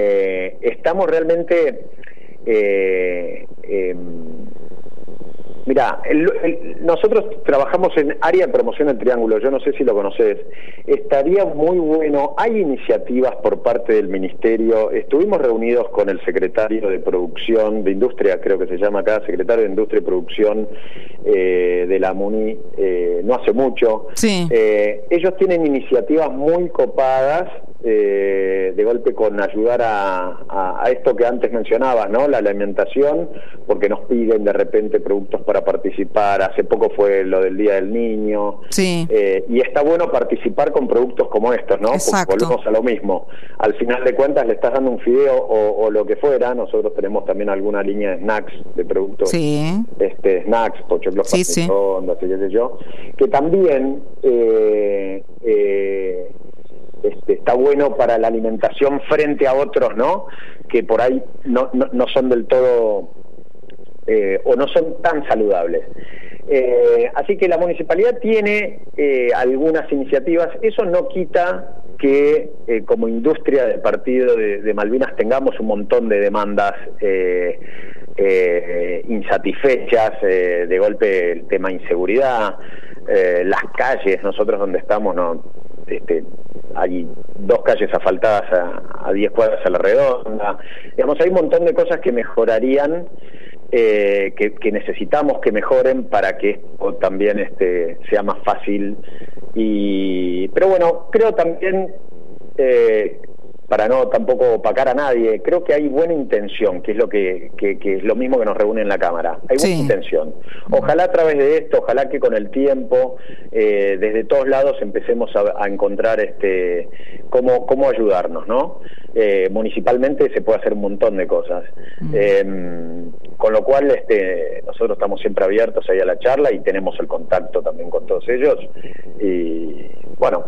que estamos realmente... Mirá, nosotros trabajamos en área de promoción del Triángulo, yo no sé si lo conoces. Estaría muy bueno, hay iniciativas por parte del Ministerio, estuvimos reunidos con el secretario de Producción, de Industria, creo que se llama acá, secretario de Industria y Producción de la MUNI, no hace mucho.
Sí.
Ellos tienen iniciativas muy copadas, de golpe con ayudar a esto que antes mencionabas, ¿no? La alimentación, porque nos piden de repente productos para participar. Hace poco fue lo del Día del Niño.
Sí.
Y está bueno participar con productos como estos, ¿no?
Exacto.
Porque volvemos a lo mismo. Al final de cuentas le estás dando un fideo o lo que fuera. Nosotros tenemos también alguna línea de snacks, de productos.
Sí.
Snacks, pochoclos,
sí, sí.
Ondas, qué sé yo. Que también está bueno para la alimentación frente a otros, ¿no? Que por ahí no son del todo o no son tan saludables. Así que la municipalidad tiene algunas iniciativas. Eso no quita que como industria del partido de Malvinas tengamos un montón de demandas insatisfechas, de golpe el tema inseguridad, las calles, nosotros donde estamos hay 2 calles asfaltadas a 10 cuadras a la redonda. Digamos, hay un montón de cosas que mejorarían, que necesitamos que mejoren para que esto también sea más fácil. Pero bueno, creo también, para no tampoco opacar a nadie, creo que hay buena intención, que es lo que es lo mismo que nos reúne en la Cámara. Hay buena intención. Ojalá a través de esto, ojalá que con el tiempo, desde todos lados empecemos a encontrar cómo ayudarnos, ¿no? Municipalmente se puede hacer un montón de cosas. Con lo cual nosotros estamos siempre abiertos ahí a la charla y tenemos el contacto también con todos ellos. Y bueno,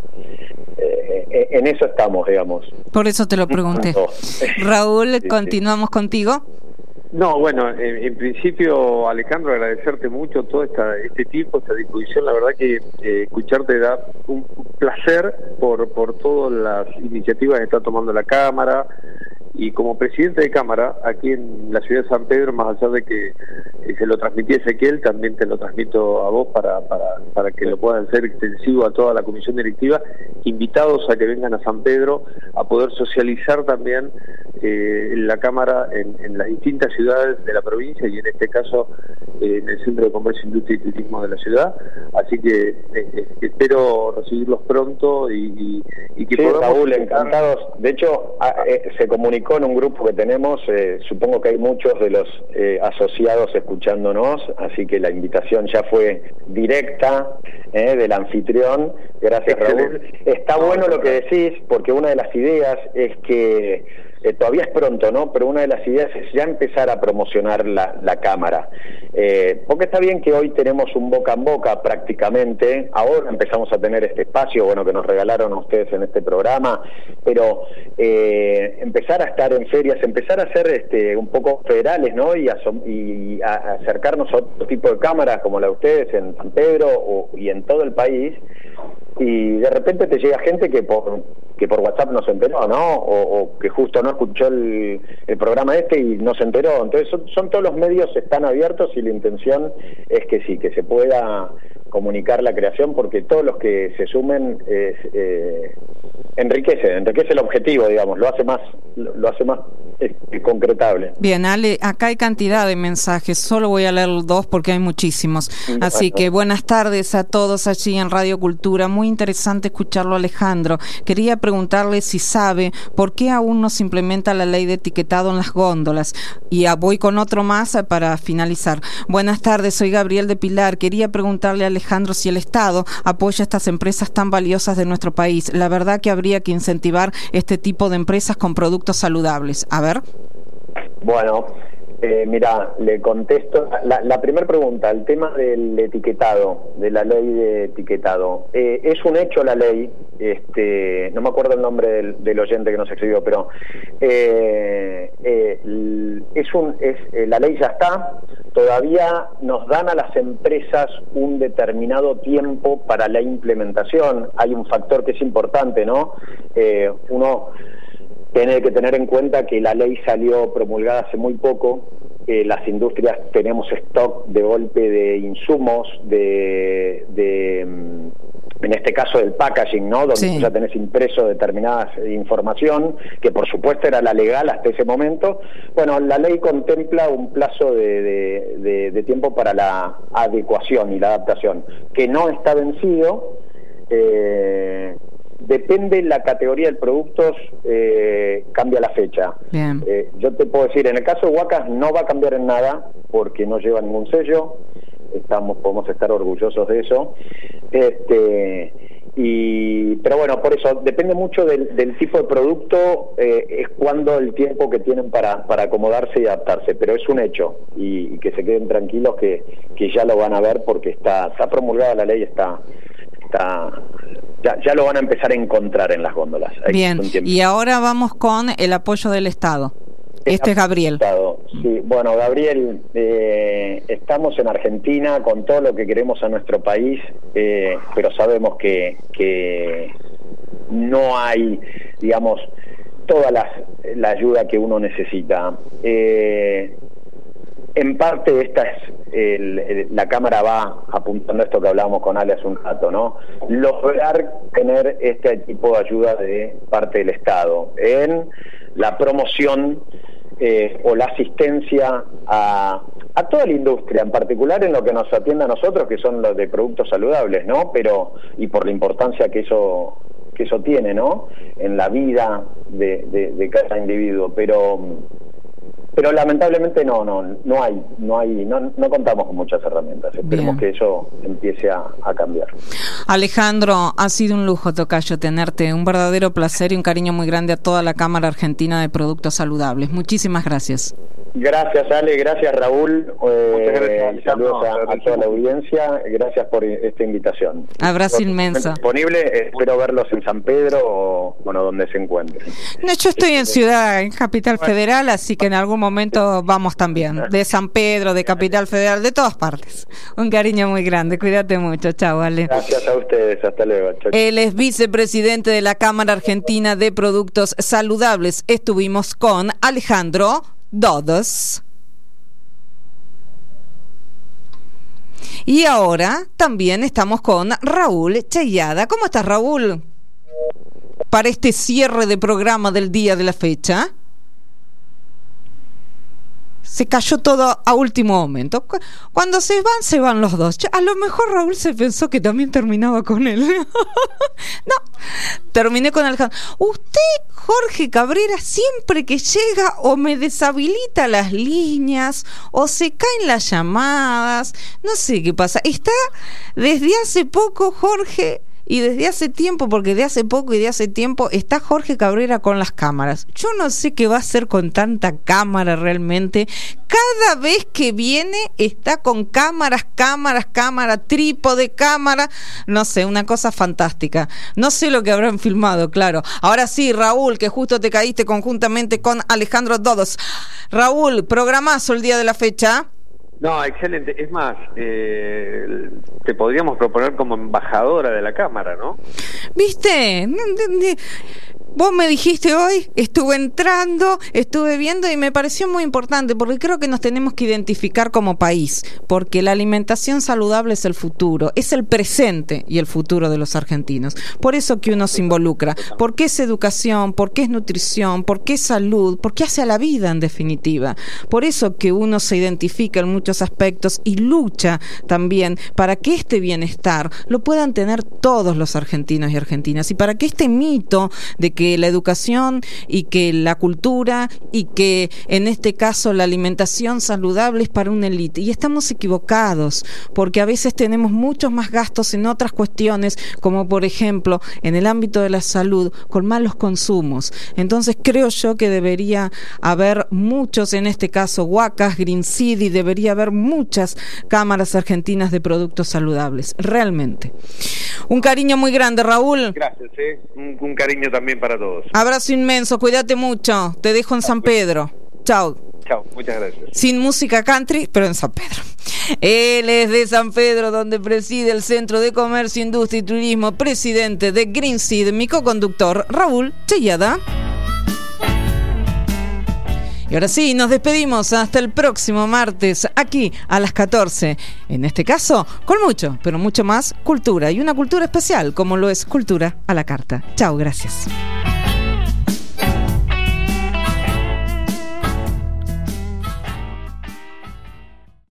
en eso estamos, digamos.
Por eso te lo pregunté. Raúl, sí, continuamos contigo.
No, bueno, en principio, Alejandro, agradecerte mucho todo este tiempo, esta disposición. La verdad que escucharte da un placer por todas las iniciativas que está tomando la Cámara. Y como presidente de Cámara, aquí en la ciudad de San Pedro, más allá de que se lo transmití a Ezequiel, también te lo transmito a vos para que lo puedan hacer extensivo a toda la comisión directiva, invitados a que vengan a San Pedro a poder socializar también la Cámara en las distintas ciudades de la provincia y en este caso en el Centro de Comercio, Industria y Turismo de la ciudad. Así que espero recibirlos pronto y que
sí,
podamos...
Raúl, encantados. De hecho, se comunicó en un grupo que tenemos, supongo que hay muchos de los asociados escuchándonos, así que la invitación ya fue directa del anfitrión. Gracias, Raúl. Está bueno lo que decís, porque una de las ideas es que todavía es pronto, ¿no? Pero una de las ideas es ya empezar a promocionar la Cámara. Porque está bien que hoy tenemos un boca en boca prácticamente, ahora empezamos a tener este espacio, bueno, que nos regalaron a ustedes en este programa, pero empezar a estar en ferias, empezar a ser un poco federales, ¿no? Y a acercarnos a otro tipo de cámaras como la de ustedes en San Pedro y en todo el país, y de repente te llega gente que por WhatsApp no se enteró, ¿no? O que justo no escuchó el programa y no se enteró. Entonces son todos los medios están abiertos y la intención es que sí, que se pueda comunicar la creación, porque todos los que se sumen enriquece el objetivo, digamos, lo hace más concretable.
Bien, Ale, acá hay cantidad de mensajes, solo voy a leer 2 porque hay muchísimos. Así que buenas tardes a todos allí en Radio Cultura. Muy interesante escucharlo, Alejandro. Quería preguntarle si sabe por qué aún no se implementa la ley de etiquetado en las góndolas. Y voy con otro más para finalizar. Buenas tardes, soy Gabriel de Pilar. Quería preguntarle a Alejandro si el Estado apoya estas empresas tan valiosas de nuestro país. La verdad que habría que incentivar este tipo de empresas con productos saludables. A ver.
Bueno, mira, le contesto la primera pregunta, el tema del etiquetado, de la ley de etiquetado. Es un hecho la ley, no me acuerdo el nombre del oyente que nos escribió, pero la ley ya está. Todavía nos dan a las empresas un determinado tiempo para la implementación. Hay un factor que es importante, ¿no? Uno tiene que tener en cuenta que la ley salió promulgada hace muy poco las industrias tenemos stock de golpe de insumos, en este caso del packaging, ¿no? Donde
sí,
ya tenés impreso determinada información, que por supuesto era la legal hasta ese momento. Bueno, la ley contempla un plazo de tiempo para la adecuación y la adaptación, que no está vencido. Depende la categoría del producto, cambia la fecha.
Bien.
Yo te puedo decir, en el caso de Huacas no va a cambiar en nada, porque no lleva ningún sello. Podemos estar orgullosos de eso. Pero bueno, por eso depende mucho del tipo de producto, es cuando el tiempo que tienen para acomodarse y adaptarse, pero es un hecho, y que se queden tranquilos que ya lo van a ver, porque está promulgada la ley, ya lo van a empezar a encontrar en las góndolas.
Bien, y ahora vamos con el apoyo del Estado. Este es Gabriel.
Sí, bueno, Gabriel, estamos en Argentina con todo lo que queremos a nuestro país, pero sabemos que no hay, digamos, toda la ayuda que uno necesita. En parte esta es la Cámara va apuntando a esto que hablábamos con Ale hace un rato, ¿no? Lograr tener este tipo de ayuda de parte del Estado en la promoción o la asistencia a toda la industria, en particular en lo que nos atiende a nosotros, que son los de productos saludables, ¿no? Y por la importancia que eso tiene, ¿no? En la vida de cada individuo, pero lamentablemente no contamos con muchas herramientas. Esperemos que eso empiece a cambiar.
Alejandro, ha sido un lujo, tocayo, tenerte. Un verdadero placer y un cariño muy grande a toda la Cámara Argentina de Productos Saludables. Muchísimas gracias.
Gracias, Ale, gracias, Raúl.
Muchas gracias.
Saludos a toda la audiencia. Gracias por esta invitación.
Abrazo inmenso.
Disponible, espero verlos en San Pedro o donde se encuentren.
No, yo estoy en Capital Federal, así que en algún momento vamos también. De San Pedro, de Capital Federal, de todas partes. Un cariño muy grande. Cuídate mucho. Chao, Ale.
Gracias a ustedes. Hasta luego. Chau.
Él es vicepresidente de la Cámara Argentina de Productos Saludables. Estuvimos con Alejandro Dodos. Y ahora también estamos con Raúl Cheyada. ¿Cómo estás, Raúl? Para este cierre de programa del día de la fecha. Se cayó todo a último momento. Cuando se van los dos. A lo mejor Raúl se pensó que también terminaba con él. No, terminé con Alejandro. Usted, Jorge Cabrera, siempre que llega o me deshabilita las líneas o se caen las llamadas. No sé qué pasa. Está desde hace poco, Jorge, y desde hace tiempo, porque de hace poco y de hace tiempo está Jorge Cabrera con las cámaras. Yo no sé qué va a hacer con tanta cámara realmente. Cada vez que viene está con cámaras, trípode, cámara, no sé, una cosa fantástica. No sé lo que habrán filmado, claro. Ahora sí, Raúl, que justo te caíste conjuntamente con Alejandro Dodos. Raúl, programazo el día de la fecha.
No, excelente. Es más, te podríamos proponer como embajadora de la Cámara, ¿no?
¿Viste? Vos me dijiste hoy, estuve entrando, estuve viendo y me pareció muy importante porque creo que nos tenemos que identificar como país, porque la alimentación saludable es el futuro, es el presente y el futuro de los argentinos. Por eso que uno se involucra, porque es educación, porque es nutrición, porque es salud, porque hace a la vida en definitiva. Por eso que uno se identifica en muchos aspectos y lucha también para que este bienestar lo puedan tener todos los argentinos y argentinas y para que este mito de que la educación y que la cultura y que en este caso la alimentación saludable es para una élite, y estamos equivocados porque a veces tenemos muchos más gastos en otras cuestiones, como por ejemplo en el ámbito de la salud, con malos consumos. Entonces creo yo que debería haber muchos, en este caso Huacas, Green City, debería haber muchas cámaras argentinas de productos saludables, realmente. Un cariño muy grande, Raúl.
Gracias, un cariño también para todos.
Abrazo inmenso, cuídate mucho. Te dejo en San Pedro. Chao.
Chao, muchas gracias.
Sin música country, pero en San Pedro. Él es de San Pedro, donde preside el Centro de Comercio, Industria y Turismo, presidente de Green Seed, mi coconductor, Raúl Cheyada. Y ahora sí, nos despedimos hasta el próximo martes, aquí a las 14. En este caso, con mucho, pero mucho más cultura. Y una cultura especial, como lo es Cultura a la Carta. Chao, gracias.